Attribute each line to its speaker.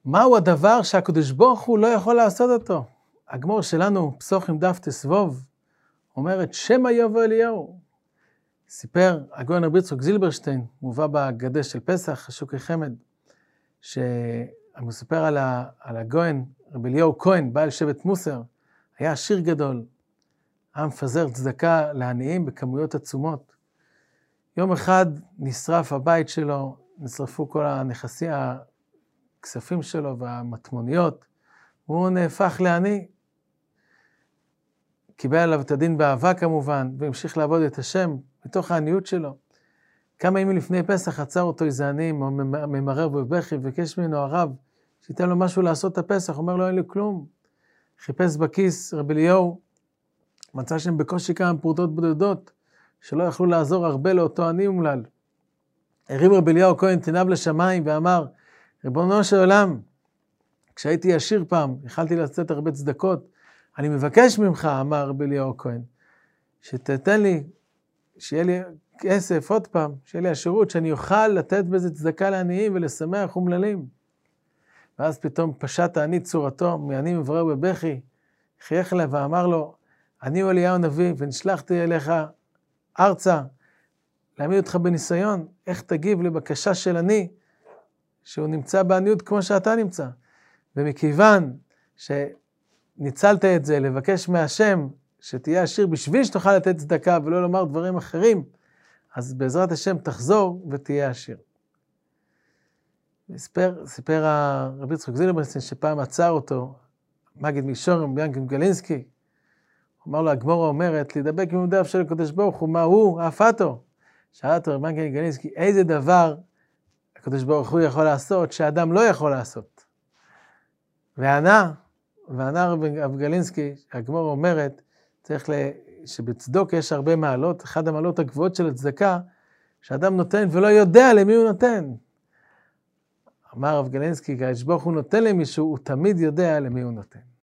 Speaker 1: מהו הדבר שהקדוש ברוך הוא לא יכול לעשות אותו? הגמור שלנו, פסוחים דף תסבוב, אומרת, שמא יבוא אליהו. סיפר הגאון רבי יצחק זילברשטיין, מובא בהגדה של פסח, השוקי חמד, שמספר על הגאון רבי אליהו כהן, בעל שבט מוסר, היה עשיר גדול, היה מפזר צדקה לעניים בכמויות עצומות. יום אחד נשרף הבית שלו, נשרפו כל הנכסים, הכספים שלו והמטמוניות, והוא נהפך לעני. קיבל עליו את הדין באהבה כמובן, והמשיך לעבוד את השם מתוך העניות שלו. כמה ימים לפני פסח עצר אותו איזה עני, ממרר ובכי, ובקש ממנו הרב, שייתן לו משהו לעשות את הפסח, אומר לו אין לי כלום. חיפש בכיס רבי אליהו, מצא שם בקושי כמה פרוטות בודדות, שלא יכלו לעזור הרבה לאותו עני אומלל. הרים רבי אליהו כהן תיניו לשמיים ואמר, ריבונו של עולם, כשהייתי עשיר פעם, יכלתי לצאת הרבה צדקות, אני מבקש ממך, אמר רבי אליהו כהן, שתתן לי, שיהיה לי כסף עוד פעם, שיהיה לי השירות, שאני אוכל לתת בזה צדקה לעניים ולשמח אומללים. ואז פתאום פשט העני צורתו, מעני מברר בבכי, חייך אליו ואמר לו, אני הוא אליהו נביא, ונשלחתי אליך ארצה, להעמיד אותך בניסיון, איך תגיב לבקשה של אני, שהוא נמצא בעניות כמו שאתה נמצא. ומכיוון שניצלת את זה, לבקש מהשם, שתהיה עשיר בשביל שתוכל לתת צדקה, ולא לומר דברים אחרים, אז בעזרת השם תחזור ותהיה עשיר. סיפר הרבי יצחק זילברשטיין שפעם עצר אותו, מגיד מישורם, ביאנקל גלינסקי, אמר לו, הגמורה אומרת, להידבק ממודיו של הקדוש ברוך הוא, מה הוא? אהפתו. שאל אותו רבי ביאנקל גלינסקי, איזה דבר הקדוש ברוך הוא יכול לעשות, שהאדם לא יכול לעשות? וענה רבי גלינסקי, הגמורה אומרת, צריך שבצדוק יש הרבה מעלות, אחד המעלות הגבוהות של הצדקה, שאדם נותן ולא יודע למי הוא נותן. אמר רב גלינסקי, הקדוש ברוך הוא נותן למישהו, הוא תמיד יודע למי הוא נותן.